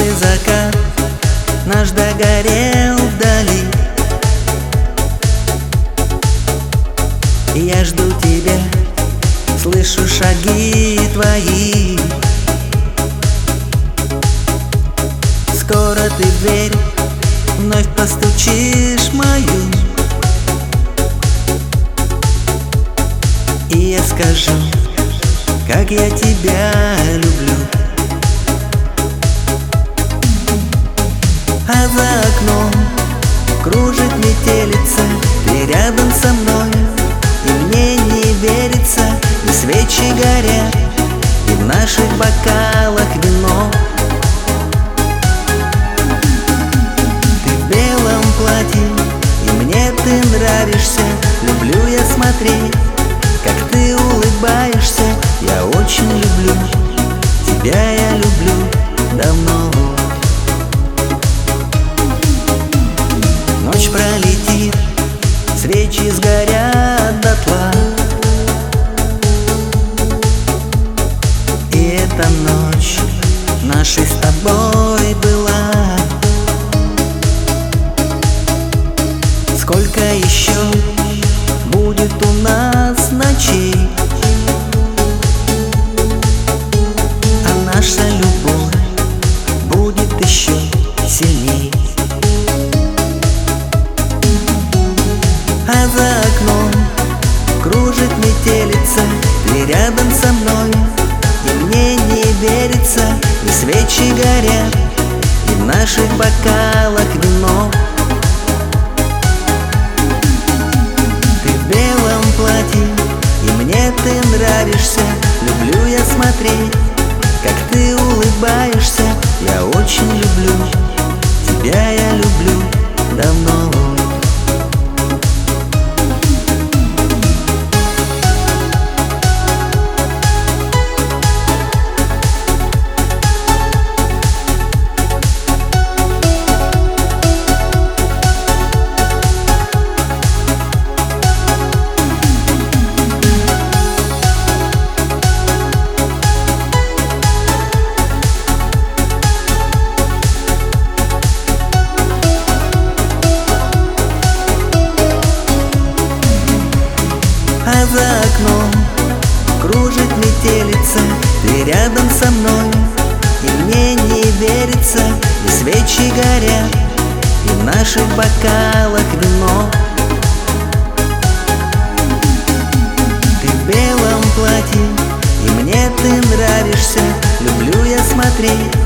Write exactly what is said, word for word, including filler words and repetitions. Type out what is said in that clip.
Желтый закат наш догорел вдали, и я жду тебя, слышу шаги твои. Скоро ты в дверь вновь постучишь мою, и я скажу, как я тебя люблю. А за окном кружит метелица, ты рядом со мной, и мне не верится. И свечи горят, и в наших бокалах вино. Ты в белом платье, и мне ты нравишься. Люблю я смотреть, как ты улыбаешься. Я очень люблю тебя, я люблю давно. Ночь пролетит, свечи сгорят дотла, и эта ночь нашей с тобой была. Сколько еще будет у нас ночей, а наша любовь будет еще сильней. А за окном кружит метелица, ты рядом со мной, и мне не верится. И свечи горят, и в наших бокалах вино. Ты в белом платье, и мне ты нравишься. Люблю я смотреть, как ты улыбаешься. Я очень люблю тебя, я люблю давно. А за окном кружит метелица, ты рядом со мной, и мне не верится. И свечи горят, и в наших бокалах вино. Ты в белом платье, и мне ты нравишься. Люблю я смотреть,